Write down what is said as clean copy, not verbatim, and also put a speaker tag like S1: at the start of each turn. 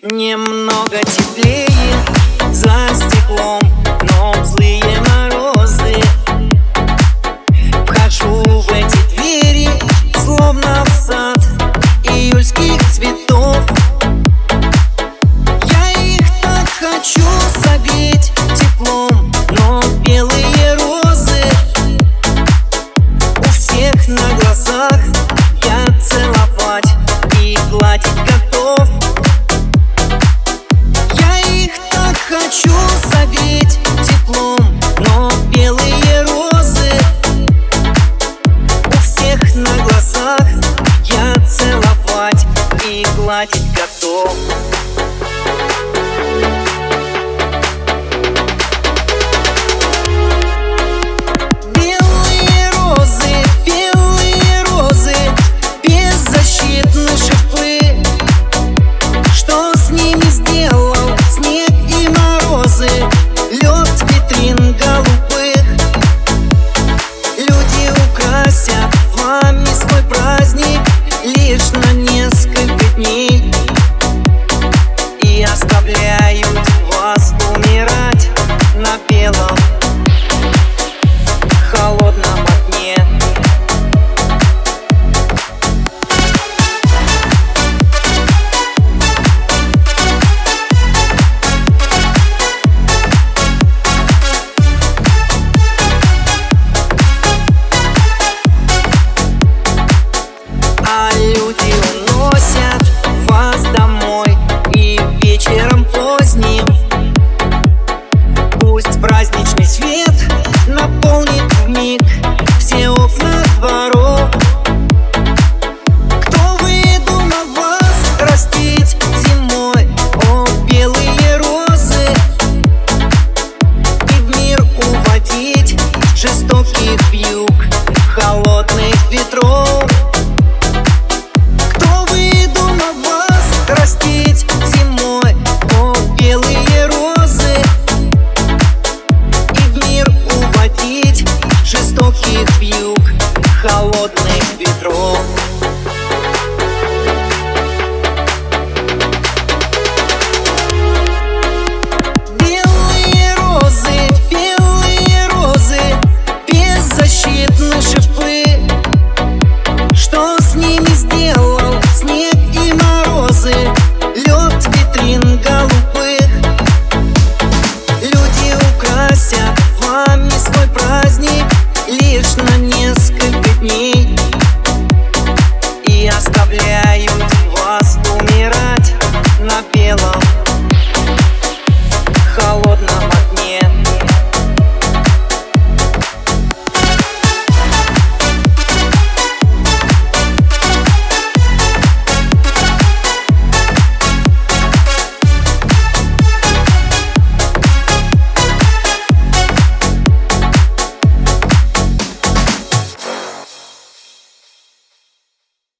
S1: Немного теплее за стеклом, но злые морозы. Вхожу в эти двери, словно в сад июльских цветов. Я их так хочу согреть теплом, но белые розы у всех на глазах. Я целовать и гладить готов. Хочу согреть теплом, но белые розы у всех на глазах. Я целовать и гладить готов. Белые розы, беззащитны шипы. Что с ними сделал снег и морозы, лед витрин голубых? Люди украсят вами свой праздник лишь на несколько дней и оставляют вас умирать на белом холодном окне. Люди уносят вас домой и вечером поздним пусть праздничный свет наполнит вмиг все окна дворов. Кто выдумал вас растить зимой, о, белые розы, и в мир уводить жестоких вьюг холодных ветров? Растить зимой.